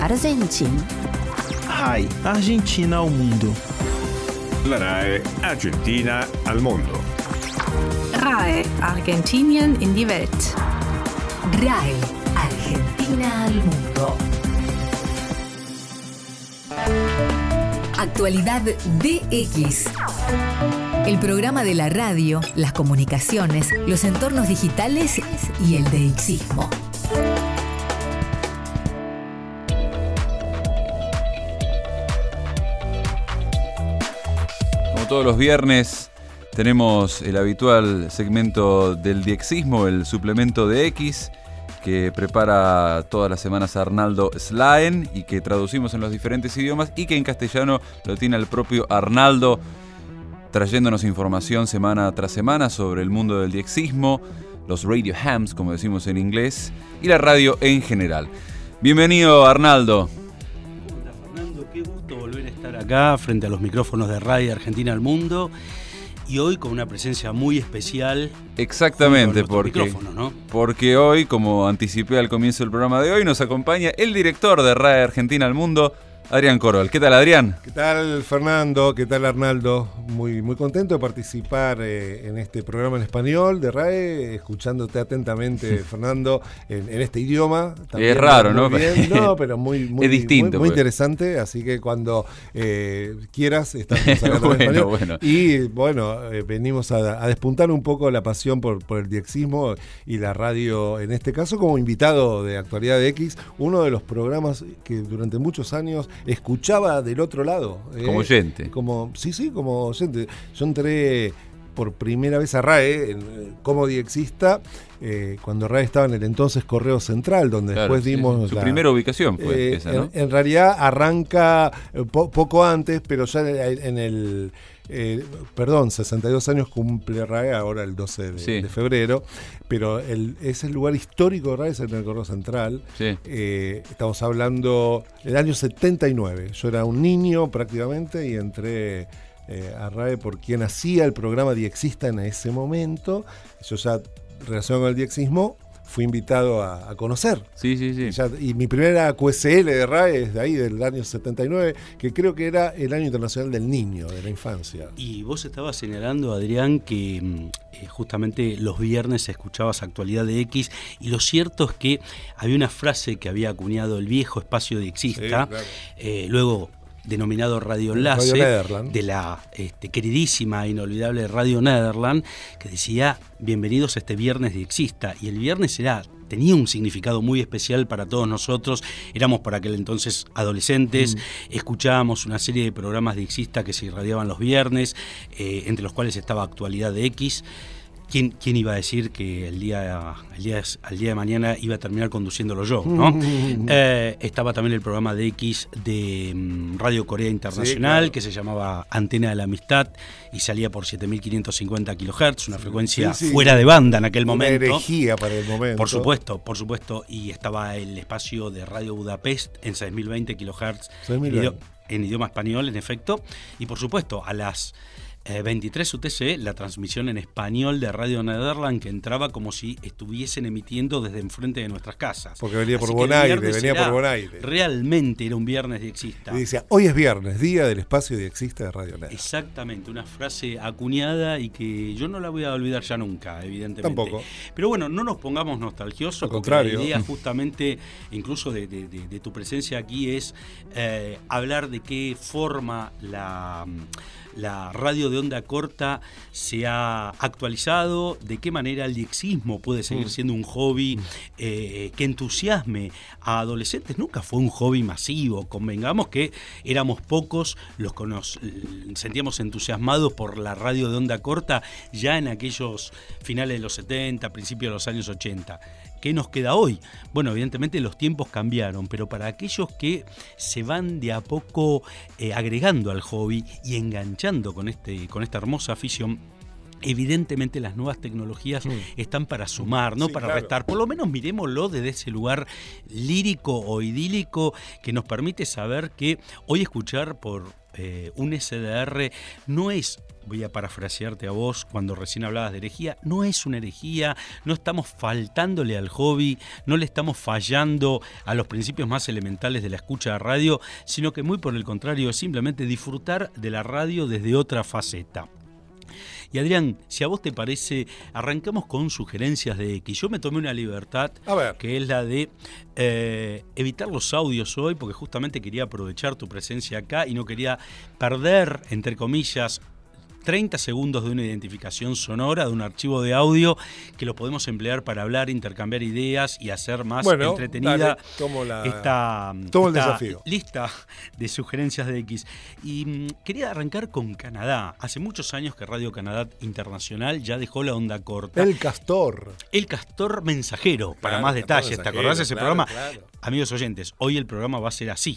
Argentin. RAI, Argentina al mundo. La RAE Argentina al mundo. RAE, Argentinien in die Welt. RAE, Argentina al mundo. Actualidad DX. El programa de la radio, las comunicaciones, los entornos digitales y el DXismo. Como todos los viernes, tenemos el habitual segmento del DXismo, el suplemento de X, que prepara todas las semanas Arnaldo Slaen y que traducimos en los diferentes idiomas y que en castellano lo tiene el propio Arnaldo, trayéndonos información semana tras semana sobre el mundo del DXismo, los radio hams, como decimos en inglés, y la radio en general. Bienvenido, Arnaldo. Hola, Fernando, qué gusto volver a estar acá frente a los micrófonos de Radio Argentina al Mundo. Y hoy con una presencia muy especial. Exactamente, ¿no? Porque hoy, como anticipé al comienzo del programa de hoy, nos acompaña el director de RAE Argentina al Mundo, Adrián Corval. ¿Qué tal, Adrián? ¿Qué tal, Fernando? ¿Qué tal, Arnaldo? Muy contento de participar en este programa en español de RAE, escuchándote atentamente, Fernando, en este idioma. También es raro, ¿no? Bien. No, pero muy es distinto, muy interesante, así que cuando quieras, estamos hablando en español. Bueno. Y bueno, venimos a despuntar un poco la pasión por el DXismo y la radio, en este caso, como invitado de Actualidad de X, uno de los programas que durante muchos años escuchaba del otro lado. Como oyente. Como oyente. Yo entré por primera vez a RAE como DXista cuando RAE estaba en el entonces Correo Central, donde después dimos su primera ubicación fue esa, ¿no? En realidad arranca poco antes, pero ya en el 62 años cumple RAE ahora el 12 de febrero, pero es el lugar histórico de RAE, es en el Correo Central. Sí. Estamos hablando del año 79. Yo era un niño prácticamente y entré a RAE por quien hacía el programa DXista en ese momento. Yo ya, relacionado con el DXismo, fui invitado a conocer. Sí. Y mi primera QSL de RAE es de ahí, del año 79, que creo que era el año internacional del niño, de la infancia. Y vos estabas señalando, Adrián, que justamente los viernes escuchabas Actualidad de X, y lo cierto es que había una frase que había acuñado el viejo espacio DXista, sí, claro. Luego denominado Radio Enlace, de la queridísima e inolvidable Radio Nederland, que decía: bienvenidos a este viernes DXista. Y el viernes tenía un significado muy especial para todos nosotros. Éramos por aquel entonces adolescentes, escuchábamos una serie de programas DXista que se irradiaban los viernes, entre los cuales estaba Actualidad de X. ¿Quién iba a decir que al día de mañana iba a terminar conduciéndolo yo, ¿no? Estaba también el programa de X de Radio Corea Internacional, sí, claro, que se llamaba Antena de la Amistad y salía por 7.550 kHz, una frecuencia fuera de banda en aquel momento. Una herejía para el momento. Por supuesto. Y estaba el espacio de Radio Budapest en 6.020 kHz en idioma español, en efecto. Y por supuesto, a las 23 UTC, la transmisión en español de Radio Nederland, que entraba como si estuviesen emitiendo desde enfrente de nuestras casas. Porque venía por Bonaire. Realmente era un viernes DXista. Y decía: hoy es viernes, día del espacio DXista de Radio Nederland. Exactamente, una frase acuñada y que yo no la voy a olvidar ya nunca, evidentemente. Tampoco. Pero bueno, no nos pongamos nostalgiosos. Al contrario. La idea justamente, incluso de tu presencia aquí, es hablar de qué forma la radio de onda corta se ha actualizado, de qué manera el DXismo puede seguir siendo un hobby que entusiasme a adolescentes. Nunca fue un hobby masivo, convengamos que éramos pocos los que nos sentíamos entusiasmados por la radio de onda corta ya en aquellos finales de los 70, principios de los años 80. ¿Qué nos queda hoy? Bueno, evidentemente los tiempos cambiaron, pero para aquellos que se van de a poco agregando al hobby y enganchando con esta hermosa afición, evidentemente las nuevas tecnologías están para sumar, no para restar. Por lo menos miremoslo desde ese lugar lírico o idílico que nos permite saber que hoy escuchar por un SDR no es, voy a parafrasearte a vos cuando recién hablabas de herejía, no es una herejía, no estamos faltándole al hobby, no le estamos fallando a los principios más elementales de la escucha de radio, sino que muy por el contrario, es simplemente disfrutar de la radio desde otra faceta. Y Adrián, si a vos te parece, arrancamos con sugerencias de X. Yo me tomé una libertad, que es la de evitar los audios hoy, porque justamente quería aprovechar tu presencia acá y no quería perder, entre comillas, 30 segundos de una identificación sonora, de un archivo de audio, que lo podemos emplear para hablar, intercambiar ideas y hacer más entretenida esta lista de sugerencias de X. Y quería arrancar con Canadá. Hace muchos años que Radio Canadá Internacional ya dejó la onda corta. El Castor. El Castor mensajero, para más detalles. ¿Te acordás de ese programa? Claro. Amigos oyentes, hoy el programa va a ser así.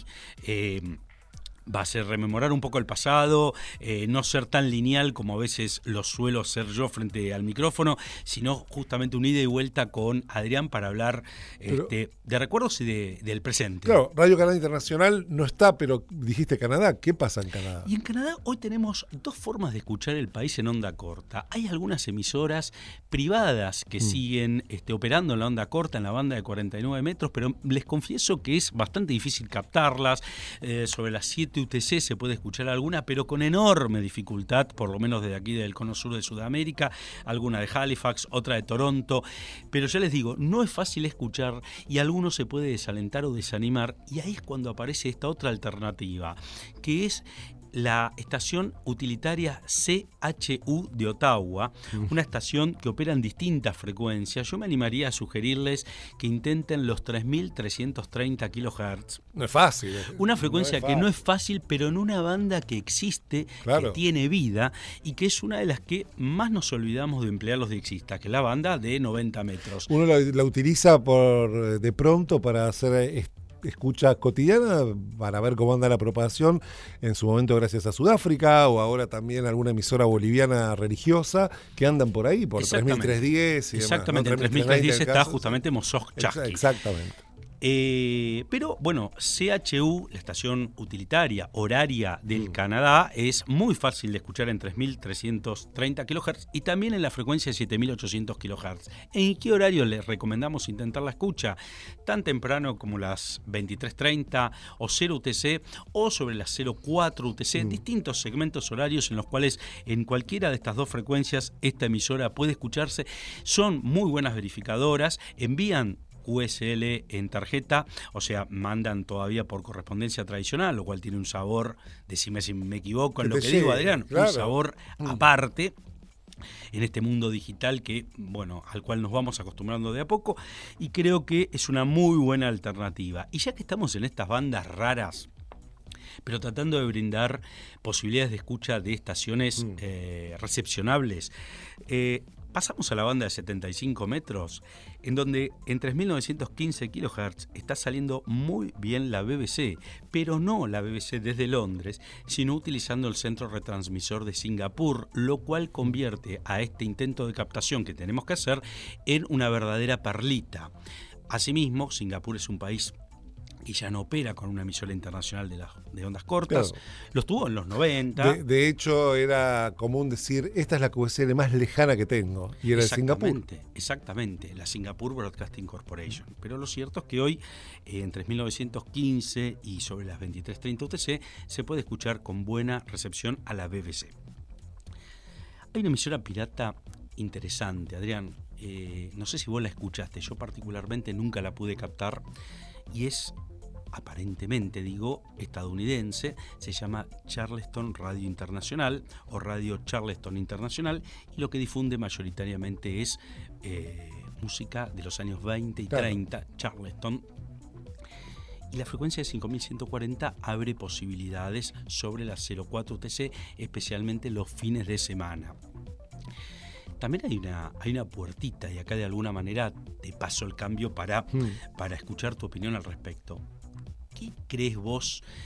Va a ser rememorar un poco el pasado, no ser tan lineal como a veces lo suelo ser yo frente al micrófono, sino justamente un ida y vuelta con Adrián para hablar de recuerdos y del presente. Claro, Radio Canadá Internacional no está, pero dijiste Canadá. ¿Qué pasa en Canadá? Y en Canadá hoy tenemos dos formas de escuchar el país en onda corta. Hay algunas emisoras privadas que siguen operando en la onda corta, en la banda de 49 metros, pero les confieso que es bastante difícil captarlas. Sobre las 7 UTC se puede escuchar alguna, pero con enorme dificultad, por lo menos desde aquí del cono sur de Sudamérica, alguna de Halifax, otra de Toronto, pero ya les digo, no es fácil escuchar y alguno se puede desalentar o desanimar, y ahí es cuando aparece esta otra alternativa, que es la estación utilitaria CHU de Ottawa, una estación que opera en distintas frecuencias. Yo me animaría a sugerirles que intenten los 3.330 kHz. No es fácil. Una frecuencia que no es fácil, pero en una banda que existe, que tiene vida y que es una de las que más nos olvidamos de emplear los diexistas, que es la banda de 90 metros. Uno la utiliza de pronto para hacer escucha cotidiana, para ver cómo anda la propagación, en su momento gracias a Sudáfrica, o ahora también alguna emisora boliviana religiosa que andan por ahí, por 3.310 y exactamente, demás. En 3.310 está justamente Mosoj Chasqui. Exactamente. Pero bueno, CHU, la estación utilitaria horaria del Canadá, es muy fácil de escuchar en 3.330 kHz y también en la frecuencia de 7.800 kHz. ¿En qué horario les recomendamos intentar la escucha? Tan temprano como las 23:30 o 0 UTC o sobre las 04 UTC, distintos segmentos horarios en los cuales en cualquiera de estas dos frecuencias esta emisora puede escucharse. Son muy buenas verificadoras, envían QSL en tarjeta, o sea, mandan todavía por correspondencia tradicional, lo cual tiene un sabor, decime si me equivoco en lo que digo, Adrián, un sabor aparte en este mundo digital que, bueno, al cual nos vamos acostumbrando de a poco, y creo que es una muy buena alternativa. Y ya que estamos en estas bandas raras, pero tratando de brindar posibilidades de escucha de estaciones recepcionables, pasamos a la banda de 75 metros, en donde en 3.915 kHz está saliendo muy bien la BBC, pero no la BBC desde Londres, sino utilizando el centro retransmisor de Singapur, lo cual convierte a este intento de captación que tenemos que hacer en una verdadera perlita. Asimismo, Singapur es un país que ya no opera con una emisora internacional de ondas cortas. Claro. Los tuvo en los 90. De hecho, era común decir, esta es la QSL más lejana que tengo. Y era Singapur. Exactamente, la Singapore Broadcasting Corporation. Pero lo cierto es que hoy, en 3.915 y sobre las 23:30 UTC, se puede escuchar con buena recepción a la BBC. Hay una emisora pirata interesante, Adrián. No sé si vos la escuchaste. Yo particularmente nunca la pude captar. Y es, aparentemente digo, estadounidense, se llama Charleston Radio Internacional o Radio Charleston Internacional, y lo que difunde mayoritariamente es música de los años 20 y 30, Charleston. Y la frecuencia de 5.140 abre posibilidades sobre la 04 UTC, especialmente los fines de semana. También hay una puertita, y acá de alguna manera te paso el cambio para escuchar tu opinión al respecto. ¿Qué crees vos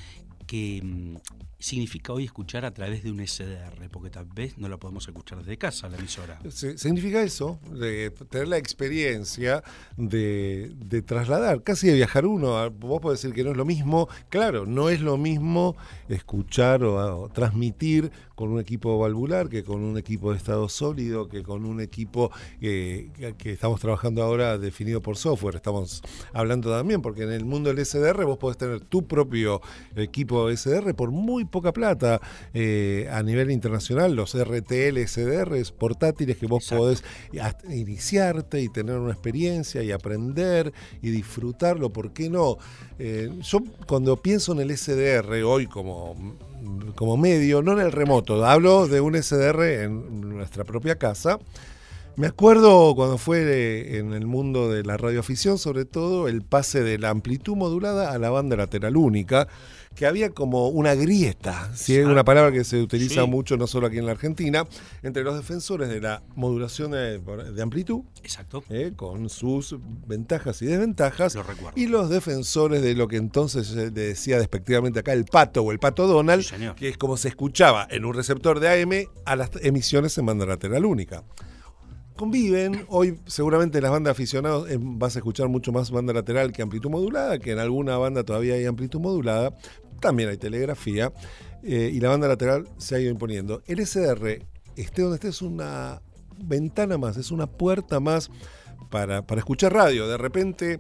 que significa hoy escuchar a través de un SDR, porque tal vez no la podemos escuchar desde casa, la emisora. Significa eso, de tener la experiencia de trasladar, casi de viajar uno. Vos podés decir que no es lo mismo. Claro, no es lo mismo escuchar o transmitir con un equipo valvular que con un equipo de estado sólido, que con un equipo que estamos trabajando ahora definido por software. Estamos hablando también, porque en el mundo del SDR vos podés tener tu propio equipo SDR por muy poca plata. A nivel internacional, los RTL SDRs portátiles que vos podés iniciarte y tener una experiencia y aprender y disfrutarlo, ¿por qué no? Yo cuando pienso en el SDR hoy como medio, no en el remoto, hablo de un SDR en nuestra propia casa. Me acuerdo cuando fue en el mundo de la radioafición, sobre todo, el pase de la amplitud modulada a la banda lateral única, que había como una grieta, ¿sí? Una palabra que se utiliza mucho, no solo aquí en la Argentina, entre los defensores de la modulación de amplitud, con sus ventajas y desventajas, y los defensores de lo que entonces se decía despectivamente acá el pato o el pato Donald, que es como se escuchaba en un receptor de AM a las emisiones en banda lateral única. Conviven, hoy seguramente las bandas aficionados vas a escuchar mucho más banda lateral que amplitud modulada, que en alguna banda todavía hay amplitud modulada, también hay telegrafía, y la banda lateral se ha ido imponiendo. El SDR, esté donde esté, es una ventana más, es una puerta más para escuchar radio. De repente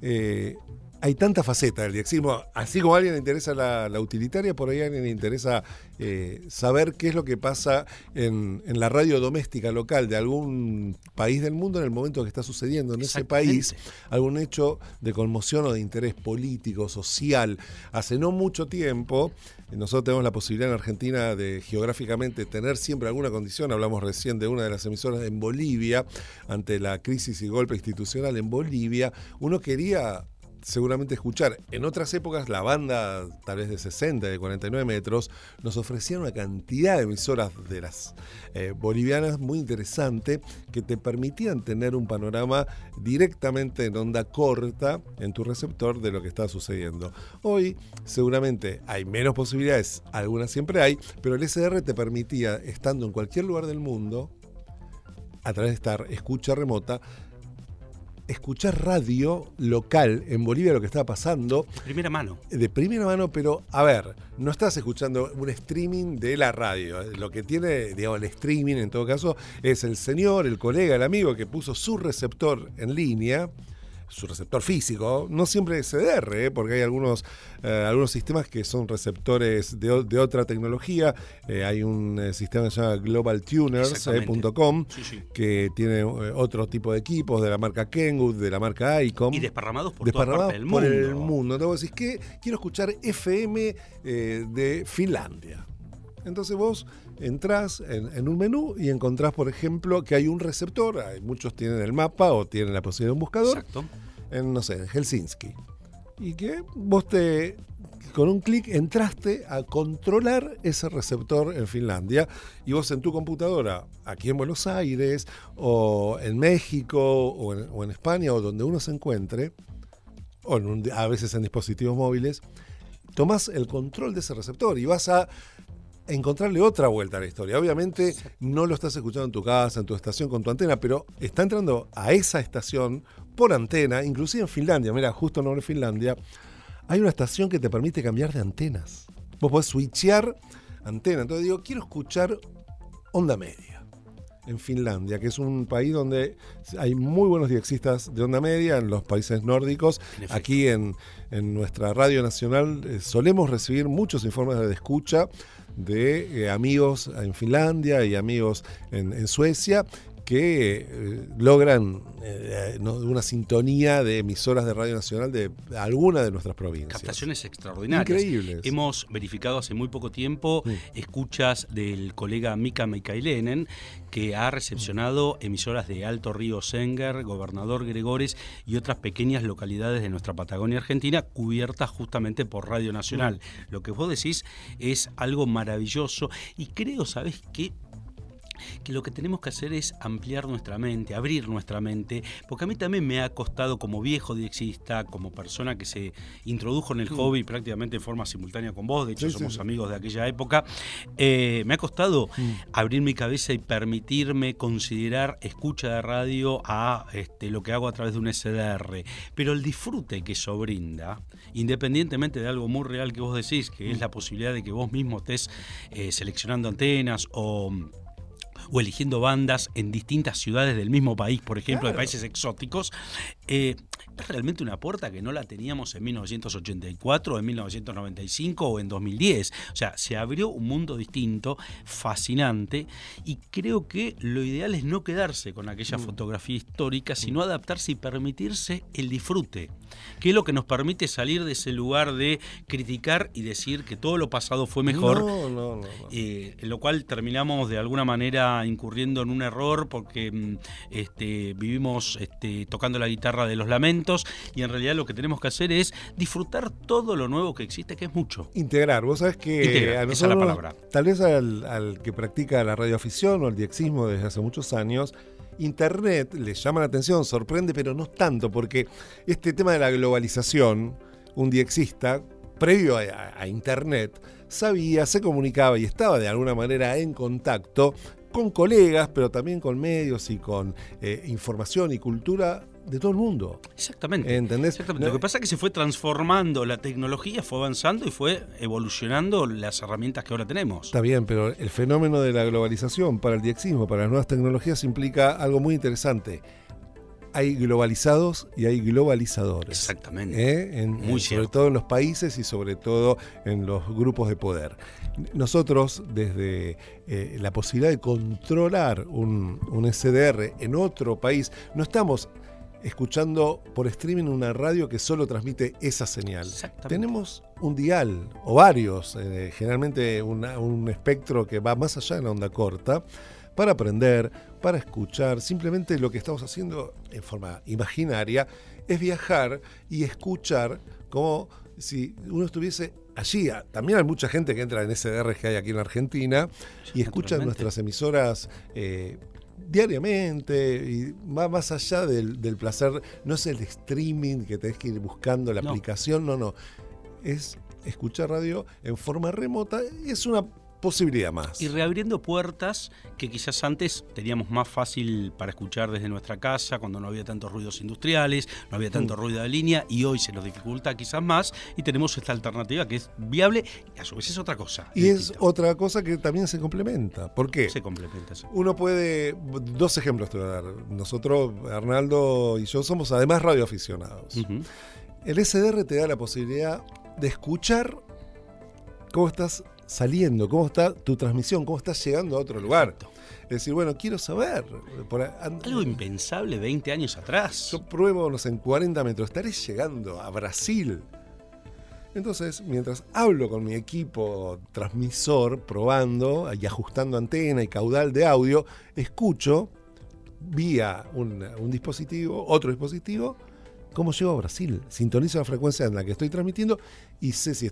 hay tanta faceta del diexismo, así como a alguien le interesa la utilitaria, por ahí a alguien le interesa saber qué es lo que pasa en la radio doméstica local de algún país del mundo en el momento que está sucediendo en ese país, algún hecho de conmoción o de interés político, social. Hace no mucho tiempo, nosotros tenemos la posibilidad en Argentina de geográficamente tener siempre alguna condición. Hablamos recién de una de las emisoras en Bolivia, ante la crisis y golpe institucional en Bolivia. Uno quería seguramente escuchar. En otras épocas la banda, tal vez de 60, de 49 metros, nos ofrecía una cantidad de emisoras de las bolivianas muy interesante, que te permitían tener un panorama directamente en onda corta en tu receptor de lo que está sucediendo. Hoy seguramente hay menos posibilidades, algunas siempre hay, pero el SDR te permitía, estando en cualquier lugar del mundo, a través de esta escucha remota, escuchar radio local en Bolivia, lo que estaba pasando. De primera mano. De primera mano, pero a ver, no estás escuchando un streaming de la radio. Lo que tiene, digamos, el streaming en todo caso es el señor, el colega, el amigo que puso su receptor en línea, su receptor físico, no siempre es CDR, porque hay algunos sistemas que son receptores de otra tecnología. Hay un sistema que se llama globaltuners.com, que tiene otro tipo de equipos de la marca Kenwood, de la marca ICOM. Y desparramados por toda parte del mundo. Por el mundo. Entonces vos decís, ¿qué? Quiero escuchar FM de Finlandia. Entonces vos entrás en un menú y encontrás, por ejemplo, que hay un receptor. Muchos tienen el mapa o tienen la posibilidad de un buscador. En, no sé, en Helsinki. Y que vos con un clic entraste a controlar ese receptor en Finlandia, y vos en tu computadora, aquí en Buenos Aires, o en México, o en España, o donde uno se encuentre, o a veces en dispositivos móviles, tomás el control de ese receptor y vas a encontrarle otra vuelta a la historia. Obviamente no lo estás escuchando en tu casa, en tu estación con tu antena, pero está entrando a esa estación por antena, inclusive en Finlandia. Mira, justo en Finlandia hay una estación que te permite cambiar de antenas. Vos podés switchear antena. Entonces digo, quiero escuchar onda media en Finlandia, que es un país donde hay muy buenos diexistas de onda media, en los países nórdicos. Aquí en nuestra radio nacional solemos recibir muchos informes de escucha de amigos en Finlandia y amigos en Suecia, que logran una sintonía de emisoras de Radio Nacional de alguna de nuestras provincias. Captaciones extraordinarias. Increíbles. Hemos verificado hace muy poco tiempo escuchas del colega Mika Mikailenen, que ha recepcionado emisoras de Alto Río Senger, Gobernador Gregores y otras pequeñas localidades de nuestra Patagonia Argentina, cubiertas justamente por Radio Nacional. Lo que vos decís es algo maravilloso, y creo, ¿sabés qué? que lo que tenemos que hacer es ampliar nuestra mente, abrir nuestra mente, porque a mí también me ha costado, como viejo diexista, como persona que se introdujo en el hobby prácticamente en forma simultánea con vos, de hecho somos amigos de aquella época, me ha costado abrir mi cabeza y permitirme considerar escucha de radio a lo que hago a través de un SDR, pero el disfrute que eso brinda, independientemente de algo muy real que vos decís, que es la posibilidad de que vos mismo estés seleccionando antenas o eligiendo bandas en distintas ciudades del mismo país, por ejemplo, de países exóticos, es realmente una puerta que no la teníamos en 1984, en 1995 o en 2010. O sea, se abrió un mundo distinto, fascinante, y creo que lo ideal es no quedarse con aquella fotografía histórica, sino adaptarse y permitirse el disfrute, que es lo que nos permite salir de ese lugar de criticar y decir que todo lo pasado fue mejor, No. En lo cual terminamos de alguna manera incurriendo en un error porque vivimos tocando la guitarra de los lamentos, y en realidad lo que tenemos que hacer es disfrutar todo lo nuevo que existe, que es mucho. Integrar. Vos sabés que a nosotros, esa es la palabra. Tal vez al que practica la radioafición o el diexismo desde hace muchos años, Internet le llama la atención, sorprende, pero no tanto, porque este tema de la globalización, un diexista, previo a Internet, sabía, se comunicaba y estaba de alguna manera en contacto con colegas, pero también con medios y con información y cultura de todo el mundo. Exactamente. ¿Entendés? Exactamente. Lo que pasa es que se fue transformando la tecnología, fue avanzando y fue evolucionando las herramientas que ahora tenemos. Está bien, pero el fenómeno de la globalización para el diexismo, para las nuevas tecnologías, implica algo muy interesante. Hay globalizados y hay globalizadores. Exactamente. Sobre todo en los países y sobre todo en los grupos de poder. Nosotros, desde la posibilidad de controlar un SDR en otro país, no estamos escuchando por streaming una radio que solo transmite esa señal. Tenemos un dial o varios, generalmente un espectro que va más allá de la onda corta, para aprender, para escuchar. Simplemente lo que estamos haciendo en forma imaginaria es viajar y escuchar como si uno estuviese allí. También hay mucha gente que entra en SDR que hay aquí en la Argentina y escucha nuestras emisoras diariamente, y va más allá del placer. No es el streaming que tenés que ir buscando la aplicación, no. Es escuchar radio en forma remota, es una posibilidad más. Y reabriendo puertas que quizás antes teníamos más fácil para escuchar desde nuestra casa, cuando no había tantos ruidos industriales, no había tanto ruido de línea, y hoy se nos dificulta quizás más, y tenemos esta alternativa que es viable, y a su vez es otra cosa. Y es otra cosa que también se complementa. ¿Por qué? Se complementa, sí. Uno puede... Dos ejemplos te voy a dar. Nosotros, Arnaldo y yo, somos además radioaficionados. El SDR te da la posibilidad de escuchar cómo estás saliendo, cómo está tu transmisión, cómo estás llegando a otro lugar. Es decir, bueno, quiero saber. Algo impensable 20 años atrás. Yo pruebo, no sé, en 40 metros, estaré llegando a Brasil. Entonces, mientras hablo con mi equipo transmisor, probando y ajustando antena y caudal de audio, escucho vía un dispositivo, otro dispositivo, cómo llego a Brasil. Sintonizo la frecuencia en la que estoy transmitiendo y sé si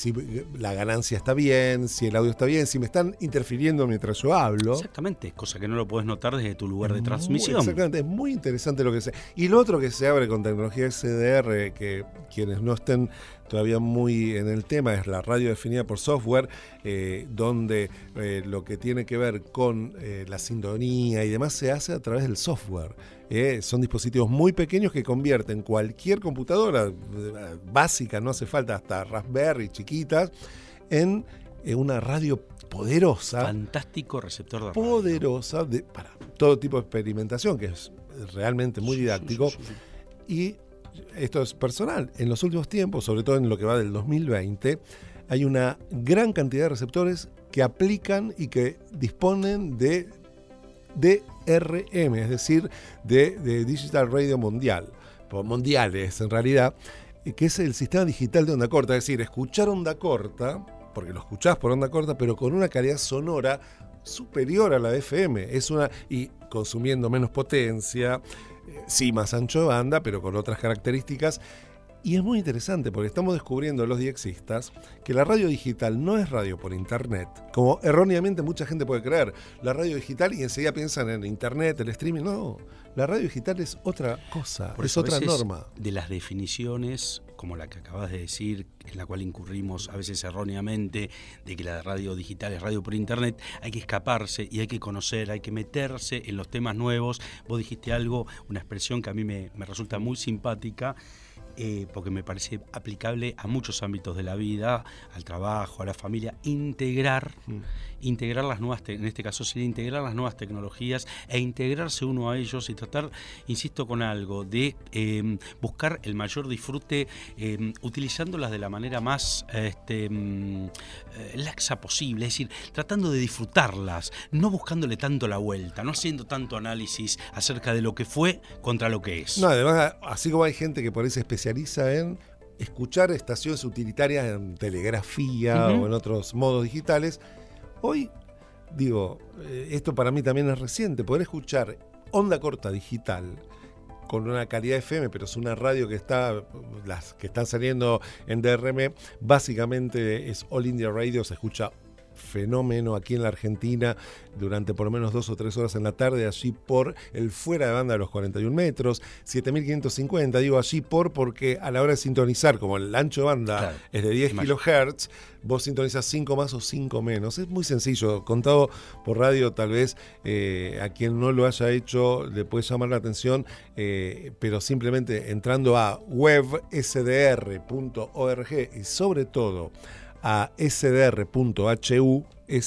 la ganancia está bien, si el audio está bien, si me están interfiriendo mientras yo hablo. Exactamente, cosa que no lo puedes notar desde tu lugar de transmisión. Exactamente, es muy interesante lo que sé. Y lo otro que se abre con tecnología SDR, que quienes no estén todavía muy en el tema, es la radio definida por software, donde lo que tiene que ver con la sintonía y demás se hace a través del software. Son dispositivos muy pequeños que convierten cualquier computadora básica, no hace falta hasta Raspberry chiquitas, en una radio poderosa. Fantástico receptor de radio. Poderosa para todo tipo de experimentación, que es realmente muy didáctico. Y esto es personal. En los últimos tiempos, sobre todo en lo que va del 2020, hay una gran cantidad de receptores que aplican y que disponen de DRM, es decir, de Digital Radio Mundial, mundiales en realidad, que es el sistema digital de onda corta, es decir, escuchar onda corta, porque lo escuchás por onda corta, pero con una calidad sonora superior a la de FM, y consumiendo menos potencia, sí más ancho de banda, pero con otras características, Y es muy interesante porque estamos descubriendo los diexistas que la radio digital no es radio por internet, como erróneamente mucha gente puede creer. La radio digital y enseguida piensan en internet, el streaming. No, la radio digital es otra cosa, Por es eso otra norma. De las definiciones, como la que acabas de decir, en la cual incurrimos a veces erróneamente, de que la radio digital es radio por internet, hay que escaparse y hay que conocer, hay que meterse en los temas nuevos. Vos dijiste algo, una expresión que a mí me resulta muy simpática, porque me parece aplicable a muchos ámbitos de la vida, al trabajo, a la familia, integrar las nuevas, en este caso sería integrar las nuevas tecnologías e integrarse uno a ellos y tratar, insisto con algo, de buscar el mayor disfrute utilizándolas de la manera más laxa posible, es decir, tratando de disfrutarlas, no buscándole tanto la vuelta, no haciendo tanto análisis acerca de lo que fue contra lo que es. No, además, así como hay gente que por ahí se especializa en escuchar estaciones utilitarias en telegrafía o en otros modos digitales, hoy, digo, esto para mí también es reciente, poder escuchar onda corta digital con una calidad FM, pero es una radio que las que están saliendo en DRM, básicamente es All India Radio, se escucha fenómeno aquí en la Argentina durante por lo menos 2 o 3 horas en la tarde, allí por el fuera de banda de los 41 metros, 7550, digo allí porque a la hora de sintonizar, como el ancho de banda es de 10 kHz, vos sintonizas 5 más o 5 menos. Es muy sencillo, contado por radio tal vez a quien no lo haya hecho le puede llamar la atención, pero simplemente entrando a websdr.org y sobre todo a sdr.hu,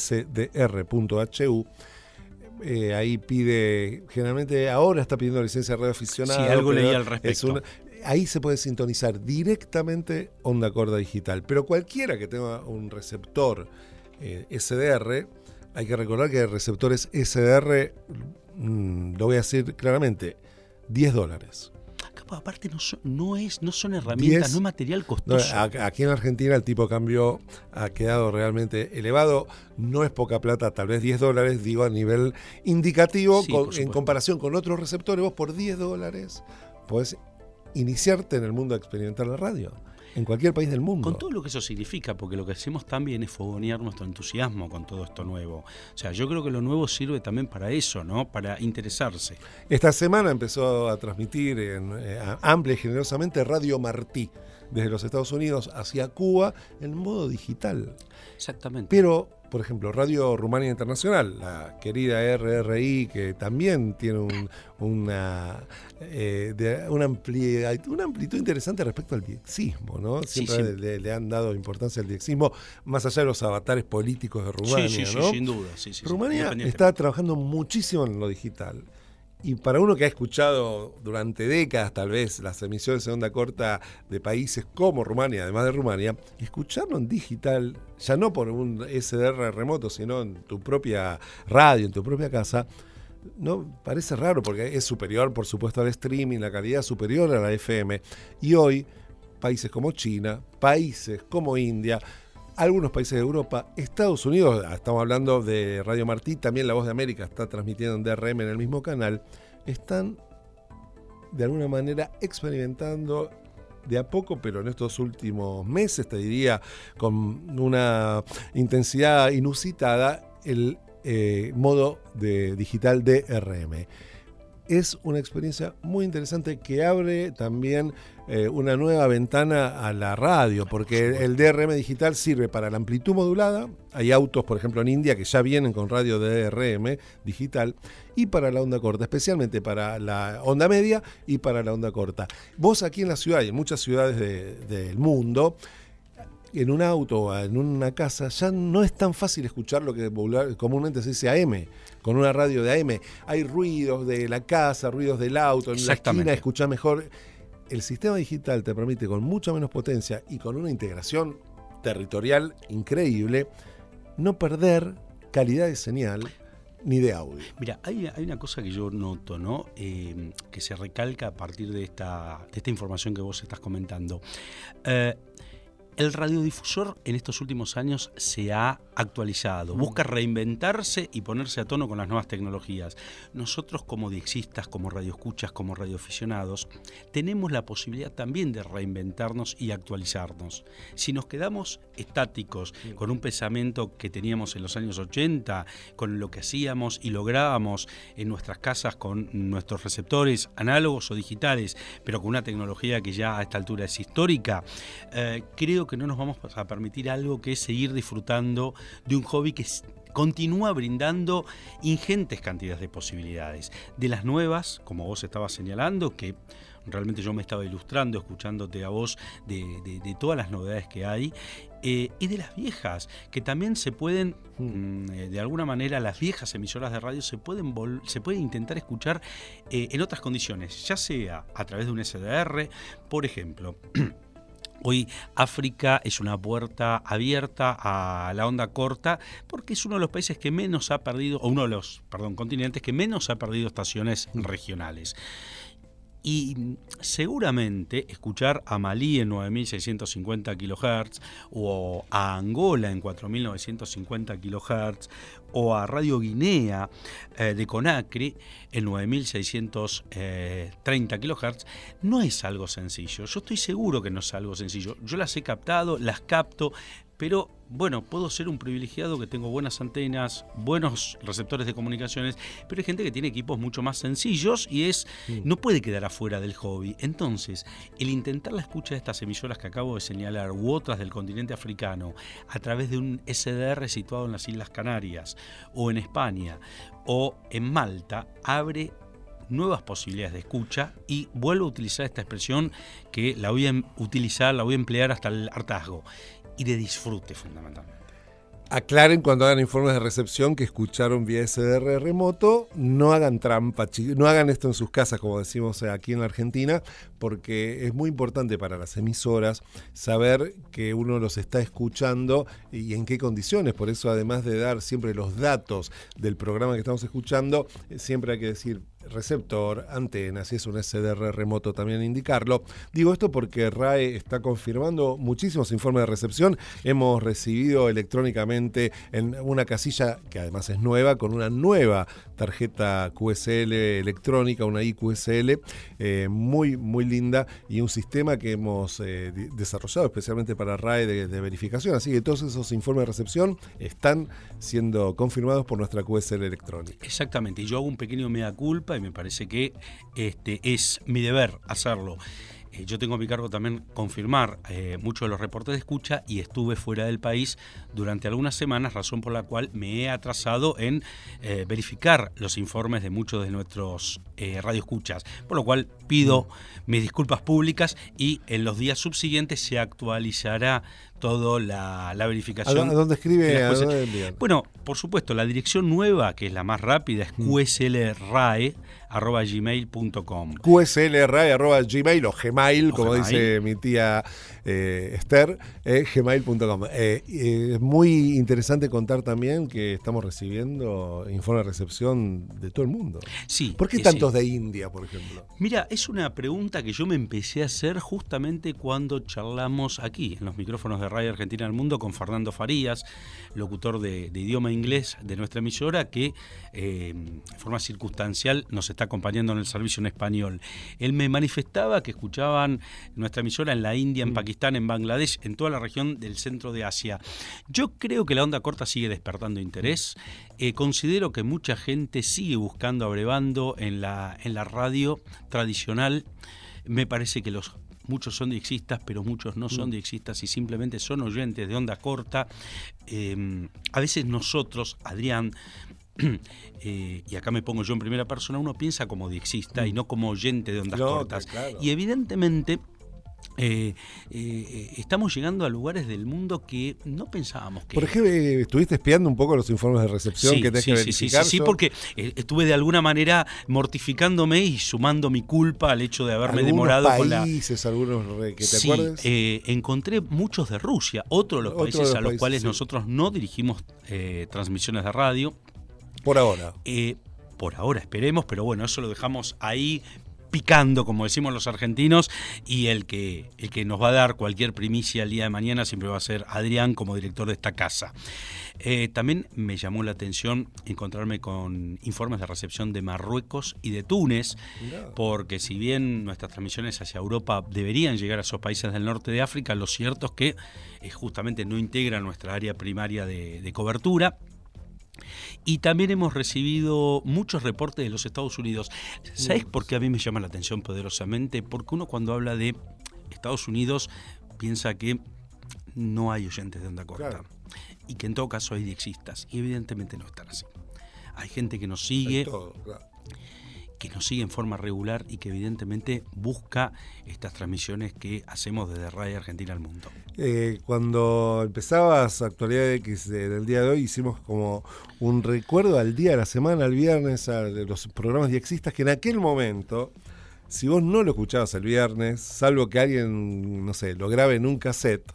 ahí pide, generalmente ahora está pidiendo licencia de radio aficionado. Sí, algo leí al respecto. Ahí se puede sintonizar directamente onda corta digital, pero cualquiera que tenga un receptor SDR, hay que recordar que receptores SDR, lo voy a decir claramente, $10. Aparte no son herramientas, no es material costoso. No, aquí en Argentina el tipo de cambio ha quedado realmente elevado, no es poca plata, tal vez $10, digo a nivel indicativo, sí, en comparación con otros receptores, vos por $10 podés iniciarte en el mundo de experimentar la radio. En cualquier país del mundo. Con todo lo que eso significa, porque lo que hacemos también es fogonear nuestro entusiasmo con todo esto nuevo. O sea, yo creo que lo nuevo sirve también para eso, ¿no? Para interesarse. Esta semana empezó a transmitir amplia y generosamente Radio Martí, desde los Estados Unidos hacia Cuba, en modo digital. Exactamente. Pero, por ejemplo, Radio Rumania Internacional, la querida RRI, que también tiene una amplitud interesante respecto al diexismo, ¿no? Siempre le han dado importancia al diexismo, más allá de los avatares políticos de Rumania, ¿no? Sí, sin duda. Rumania está trabajando muchísimo en lo digital. Y para uno que ha escuchado durante décadas tal vez las emisiones de onda corta de países como Rumania, además de Rumania, escucharlo en digital, ya no por un SDR remoto, sino en tu propia radio, en tu propia casa, no parece raro porque es superior, por supuesto, al streaming, la calidad superior a la FM. Y hoy, países como China, países como India, algunos países de Europa, Estados Unidos, estamos hablando de Radio Martí, también La Voz de América está transmitiendo en DRM en el mismo canal, están de alguna manera experimentando de a poco, pero en estos últimos meses, te diría, con una intensidad inusitada, el modo de digital DRM. Es una experiencia muy interesante que abre también una nueva ventana a la radio, porque el DRM digital sirve para la amplitud modulada. Hay autos, por ejemplo, en India que ya vienen con radio DRM digital, y para la onda corta, especialmente para la onda media y para la onda corta. Vos aquí en la ciudad y en muchas ciudades del mundo, en un auto o en una casa, ya no es tan fácil escuchar lo que comúnmente se dice AM, con una radio de AM. Hay ruidos de la casa, ruidos del auto, en la esquina escuchás mejor. El sistema digital te permite, con mucha menos potencia y con una integración territorial increíble, no perder calidad de señal ni de audio. Mira, hay una cosa que yo noto, ¿no? Que se recalca a partir de esta información que vos estás comentando. El radiodifusor en estos últimos años se ha actualizado, busca reinventarse y ponerse a tono con las nuevas tecnologías. Nosotros como diexistas, como radioescuchas, como radioaficionados, tenemos la posibilidad también de reinventarnos y actualizarnos. Si nos quedamos estáticos con un pensamiento que teníamos en los años 80, con lo que hacíamos y lográbamos en nuestras casas con nuestros receptores análogos o digitales, pero con una tecnología que ya a esta altura es histórica, creo que no nos vamos a permitir algo que es seguir disfrutando de un hobby que continúa brindando ingentes cantidades de posibilidades. De las nuevas, como vos estabas señalando, que realmente yo me estaba ilustrando escuchándote a vos de todas las novedades que hay, y de las viejas, que también se pueden, de alguna manera, las viejas emisoras de radio se puede intentar escuchar en otras condiciones, ya sea a través de un SDR, por ejemplo. Hoy África es una puerta abierta a la onda corta porque es uno de los países que menos ha perdido, o uno de los, continentes que menos ha perdido estaciones regionales. Y seguramente escuchar a Malí en 9.650 kHz o a Angola en 4.950 kHz o a Radio Guinea de Conakry en 9.630 kHz no es algo sencillo. Yo estoy seguro que no es algo sencillo. Yo las he captado, las capto, pero bueno, puedo ser un privilegiado que tengo buenas antenas, buenos receptores de comunicaciones, pero hay gente que tiene equipos mucho más sencillos y no puede quedar afuera del hobby. Entonces, el intentar la escucha de estas emisoras que acabo de señalar u otras del continente africano a través de un SDR situado en las Islas Canarias o en España o en Malta abre nuevas posibilidades de escucha y vuelvo a utilizar esta expresión que la voy a emplear hasta el hartazgo. Y de disfrute, fundamentalmente. Aclaren cuando hagan informes de recepción que escucharon vía SDR remoto, no hagan trampa, no hagan esto en sus casas, como decimos aquí en la Argentina, porque es muy importante para las emisoras saber que uno los está escuchando y en qué condiciones. Por eso, además de dar siempre los datos del programa que estamos escuchando, siempre hay que decir receptor, antena, si es un SDR remoto también indicarlo. Digo esto porque RAE está confirmando muchísimos informes de recepción. Hemos recibido electrónicamente en una casilla que además es nueva, con una nueva tarjeta QSL electrónica, una iQSL, muy, muy linda, y un sistema que hemos desarrollado especialmente para RAE de verificación. Así que todos esos informes de recepción están siendo confirmados por nuestra QSL electrónica. Exactamente, y yo hago un pequeño mea culpa y me parece que es mi deber hacerlo. Yo tengo a mi cargo también confirmar muchos de los reportes de escucha y estuve fuera del país durante algunas semanas, razón por la cual me he atrasado en verificar los informes de muchos de nuestros radioescuchas, por lo cual pido mis disculpas públicas y en los días subsiguientes se actualizará toda la verificación. ¿A dónde escribe? ¿A dónde envían? Bueno, por supuesto, la dirección nueva, que es la más rápida, es qslrae@gmail.com. qslrae@gmail o Gmail, como Gmail. dice mi tía Esther, gmail.com. Es muy interesante contar también que estamos recibiendo informes de recepción de todo el mundo. Sí. ¿Por qué tantos de India, por ejemplo? Mira, es una pregunta que yo me empecé a hacer justamente cuando charlamos aquí, en los micrófonos de Radio Argentina del Mundo, con Fernando Farías, locutor de idioma inglés de nuestra emisora, que en forma circunstancial nos está acompañando en el servicio en español. Él me manifestaba que escuchaban nuestra emisora en la India, en Pakistán, en Bangladesh, en toda la región del centro de Asia. Yo creo que la onda corta sigue despertando interés. Considero que mucha gente sigue buscando, abrevando en la radio tradicional. Me parece que muchos son diexistas, pero muchos no son diexistas y simplemente son oyentes de onda corta. A veces nosotros, Adrián, y acá me pongo yo en primera persona, uno piensa como diexista y no como oyente de ondas cortas. Claro. Y evidentemente estamos llegando a lugares del mundo que no pensábamos que... Por ejemplo, ¿estuviste espiando un poco los informes de recepción que tenés que verificar? Sí, porque estuve de alguna manera mortificándome y sumando mi culpa al hecho de haberme demorado con la... algunos que te acuerdes. Encontré muchos de Rusia, otro de los países a los cuales nosotros no dirigimos transmisiones de radio. Por ahora. Por ahora esperemos, pero bueno, eso lo dejamos ahí picando, como decimos los argentinos, y el que nos va a dar cualquier primicia el día de mañana siempre va a ser Adrián como director de esta casa. También me llamó la atención encontrarme con informes de recepción de Marruecos y de Túnez, porque si bien nuestras transmisiones hacia Europa deberían llegar a esos países del norte de África, lo cierto es que justamente no integran nuestra área primaria de cobertura. Y también hemos recibido muchos reportes de los Estados Unidos. ¿Sabes por qué a mí me llama la atención poderosamente? Porque uno cuando habla de Estados Unidos piensa que no hay oyentes de onda corta. Claro. Y que en todo caso hay diexistas. Y evidentemente no están así. Hay gente que nos sigue, que nos sigue en forma regular y que evidentemente busca estas transmisiones que hacemos desde Radio Argentina al mundo. Cuando empezabas Actualidad X del día de hoy, hicimos como un recuerdo al día de la semana, al viernes, de los programas diexistas que en aquel momento, si vos no lo escuchabas el viernes, salvo que alguien, no sé, lo grabe en un cassette,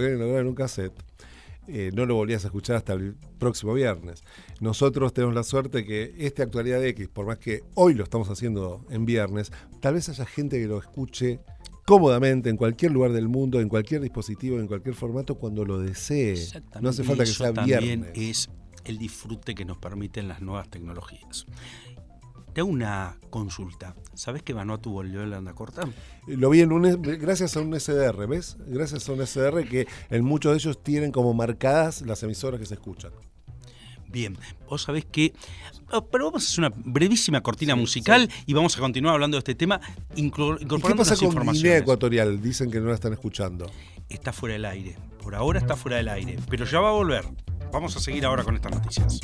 no lo volvías a escuchar hasta el próximo viernes. Nosotros tenemos la suerte que este Actualidad X, por más que hoy lo estamos haciendo en viernes, tal vez haya gente que lo escuche cómodamente en cualquier lugar del mundo, en cualquier dispositivo, en cualquier formato, cuando lo desee. No hace falta que sea viernes. También es el disfrute que nos permiten las nuevas tecnologías. Te hago una consulta. ¿Sabes que Vanuatu volvió a la onda corta? Lo vi gracias a un SDR, ¿ves? Gracias a un SDR que en muchos de ellos tienen como marcadas las emisoras que se escuchan. Bien, vos sabés que... Pero vamos a hacer una brevísima cortina musical y vamos a continuar hablando de este tema, incorporando ¿Y qué pasa las informaciones. Guinea Ecuatorial? Dicen que no la están escuchando. Está fuera del aire. Por ahora está fuera del aire, pero ya va a volver. Vamos a seguir ahora con estas noticias.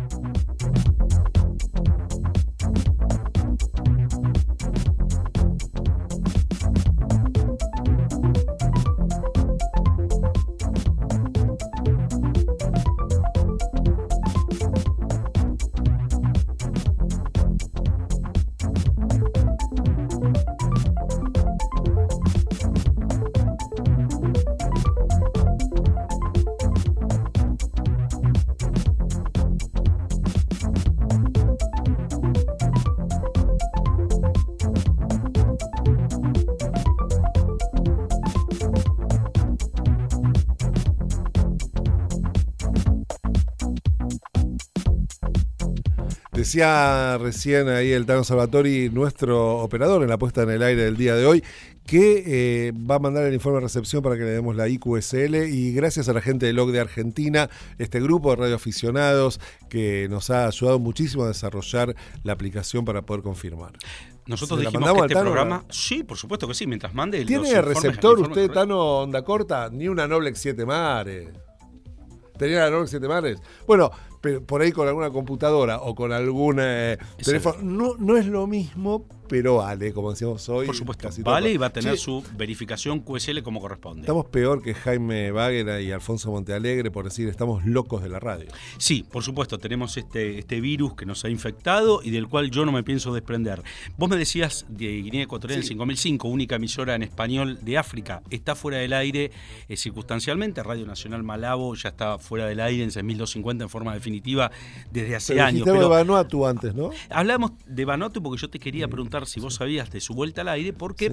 Decía recién ahí el Tano Salvatori, nuestro operador en la puesta en el aire del día de hoy, que va a mandar el informe de recepción para que le demos la IQSL, y gracias a la gente de LOC de Argentina, este grupo de radioaficionados que nos ha ayudado muchísimo a desarrollar la aplicación para poder confirmar. Nosotros dijimos que este programa... Sí, por supuesto que sí, mientras mande... ¿Tiene receptor usted, Tano, onda corta? Ni una Noblex 7 Mares. ¿Tenía la Noblex 7 Mares? Bueno, pero por ahí con alguna computadora o con algún teléfono, no es lo mismo, pero vale, como decíamos hoy. Por supuesto, vale, y va a tener su verificación QSL como corresponde. Estamos peor que Jaime Baguera y Alfonso Montealegre por decir estamos locos de la radio. Sí, por supuesto, tenemos este virus que nos ha infectado y del cual yo no me pienso desprender. Vos me decías de Guinea Ecuatorial en 5005, única emisora en español de África, está fuera del aire circunstancialmente. Radio Nacional Malabo ya está fuera del aire en 6250 en forma definitiva desde hace años. Pero de Vanuatu antes, ¿no? Hablamos de Vanuatu porque yo te quería preguntar si vos sabías de su vuelta al aire, porque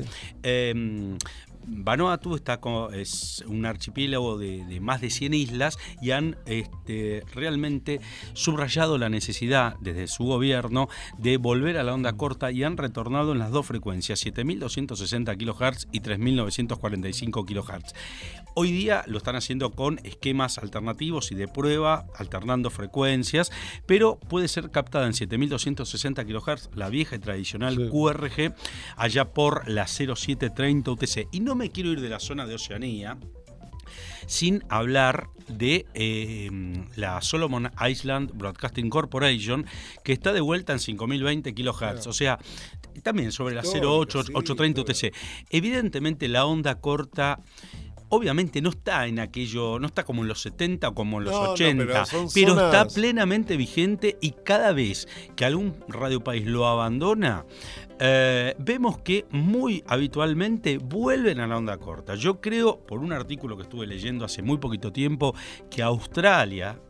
Vanuatu es un archipiélago de más de 100 islas y han realmente subrayado la necesidad desde su gobierno de volver a la onda corta y han retornado en las dos frecuencias, 7.260 kHz y 3.945 kHz. Hoy día lo están haciendo con esquemas alternativos y de prueba, alternando frecuencias, pero puede ser captada en 7.260 kHz, la vieja y tradicional QRG, allá por la 0730 UTC. Y no me quiero ir de la zona de Oceanía sin hablar de la Solomon Island Broadcasting Corporation, que está de vuelta en 5020 kHz, o sea, también sobre la 0830 UTC. Evidentemente la onda corta obviamente no está en aquello, no está como en los 70 o como en los 80, pero está plenamente vigente, y cada vez que algún Radio País lo abandona, vemos que muy habitualmente vuelven a la onda corta. Yo creo, por un artículo que estuve leyendo hace muy poquito tiempo, que Australia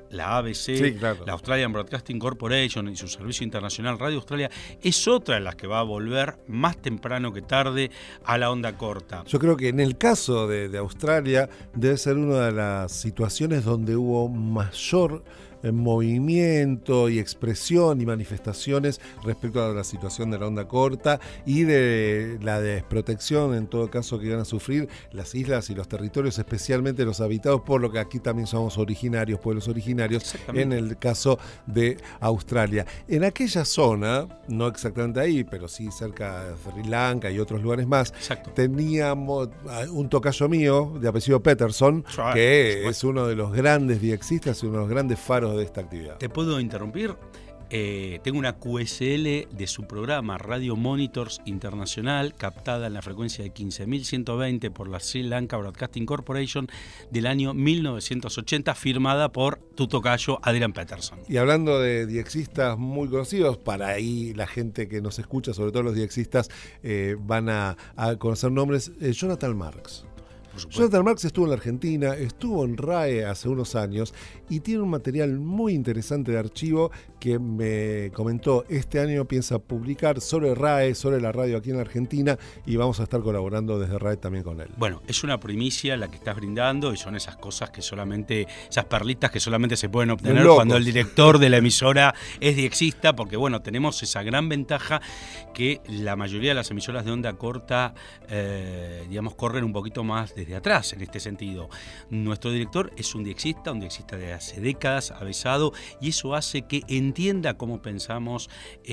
la ABC, sí, claro, la Australian Broadcasting Corporation y su servicio internacional Radio Australia, es otra de las que va a volver más temprano que tarde a la onda corta. Yo creo que en el caso de Australia debe ser una de las situaciones donde hubo mayor movimiento y expresión y manifestaciones respecto a la situación de la onda corta y de la desprotección, en todo caso, que van a sufrir las islas y los territorios, especialmente los habitados, por lo que aquí también somos originarios, pueblos originarios, en el caso de Australia. En aquella zona, no exactamente ahí, pero sí cerca de Sri Lanka y otros lugares más, exacto, teníamos un tocayo mío de apellido Peterson, que es uno de los grandes diexistas y uno de los grandes faros de esta actividad. ¿Te puedo interrumpir? Tengo una QSL de su programa Radio Monitors Internacional, captada en la frecuencia de 15.120 por la Sri Lanka Broadcasting Corporation del año 1980, firmada por tu tocayo Adrian Peterson. Y hablando de diexistas muy conocidos, para ahí la gente que nos escucha, sobre todo los diexistas, van a conocer nombres. Jonathan Marks. Jonathan Marks estuvo en la Argentina, estuvo en RAE hace unos años y tiene un material muy interesante de archivo que me comentó este año piensa publicar sobre RAE, sobre la radio aquí en la Argentina, y vamos a estar colaborando desde RAE también con él. Bueno, es una primicia la que estás brindando y son esas cosas que solamente, esas perlitas que solamente se pueden obtener cuando el director de la emisora es diexista, porque bueno, tenemos esa gran ventaja que la mayoría de las emisoras de onda corta, digamos, corren un poquito más desde atrás en este sentido. Nuestro director es un diexista de hace décadas, avesado, y eso hace que entienda cómo pensamos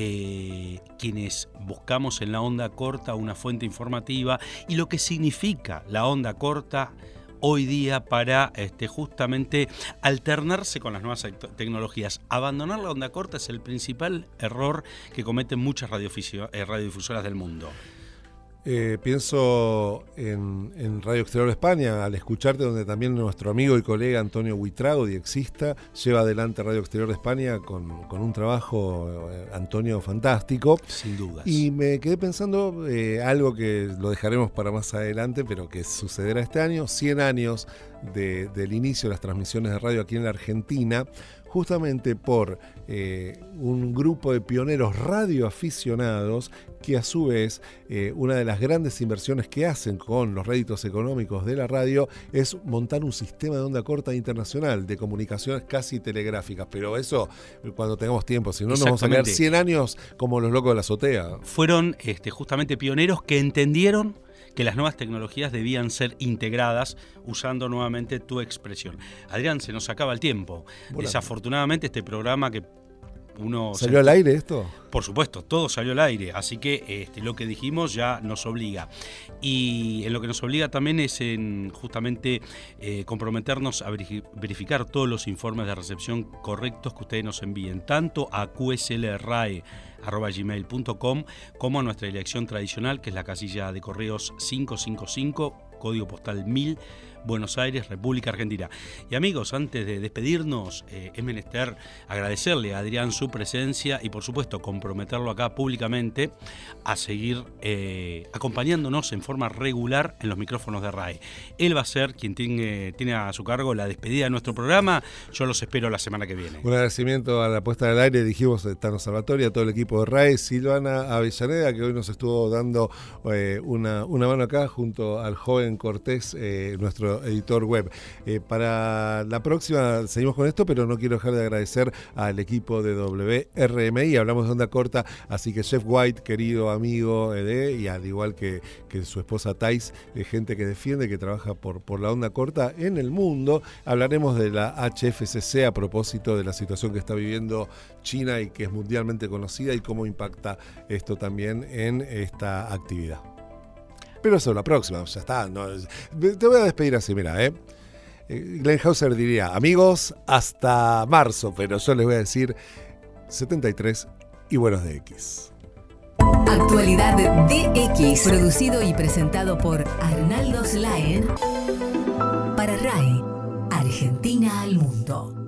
quienes buscamos en la onda corta una fuente informativa y lo que significa la onda corta hoy día para justamente alternarse con las nuevas tecnologías. Abandonar la onda corta es el principal error que cometen muchas radiodifusoras del mundo. Pienso en Radio Exterior de España, al escucharte, donde también nuestro amigo y colega Antonio Buitrago, diexista, lleva adelante Radio Exterior de España con un trabajo, Antonio, fantástico. Sin dudas. Y me quedé pensando algo que lo dejaremos para más adelante, pero que sucederá este año, 100 años del inicio de las transmisiones de radio aquí en la Argentina, justamente por un grupo de pioneros radioaficionados que a su vez una de las grandes inversiones que hacen con los réditos económicos de la radio es montar un sistema de onda corta internacional de comunicaciones casi telegráficas, pero eso cuando tengamos tiempo, si no nos vamos a quedar 100 años como los locos de la azotea. Fueron justamente pioneros que entendieron que las nuevas tecnologías debían ser integradas, usando nuevamente tu expresión. Adrián, se nos acaba el tiempo. Bueno. Desafortunadamente este programa que ¿Salió al aire esto? Por supuesto, todo salió al aire, así que lo que dijimos ya nos obliga. Y en lo que nos obliga también es en justamente comprometernos a verificar todos los informes de recepción correctos que ustedes nos envíen, tanto a qslrae@gmail.com como a nuestra dirección tradicional, que es la casilla de correos 555, código postal 1000, Buenos Aires, República Argentina. Y amigos, antes de despedirnos, es menester agradecerle a Adrián su presencia y por supuesto comprometerlo acá públicamente a seguir acompañándonos en forma regular en los micrófonos de RAE. Él va a ser quien tiene a su cargo la despedida de nuestro programa. Yo los espero la semana que viene. Un agradecimiento a la puesta del aire, dijimos, de Tano Salvatore, a todo el equipo de RAE, Silvana Avellaneda, que hoy nos estuvo dando una mano acá junto al joven Cortés, nuestro editor web. Para la próxima seguimos con esto, pero no quiero dejar de agradecer al equipo de WRMI, hablamos de onda corta, así que Jeff White, querido amigo y al igual que su esposa Thais, gente que defiende, que trabaja por la onda corta en el mundo. Hablaremos de la HFCC a propósito de la situación que está viviendo China y que es mundialmente conocida y cómo impacta esto también en esta actividad. Pero eso, la próxima, ya está. No, te voy a despedir así, mira, Glenn Hauser diría, amigos, hasta marzo, pero yo les voy a decir 73 y buenos DX. Actualidad DX, producido y presentado por Arnaldo Slaen para RAE, Argentina al Mundo.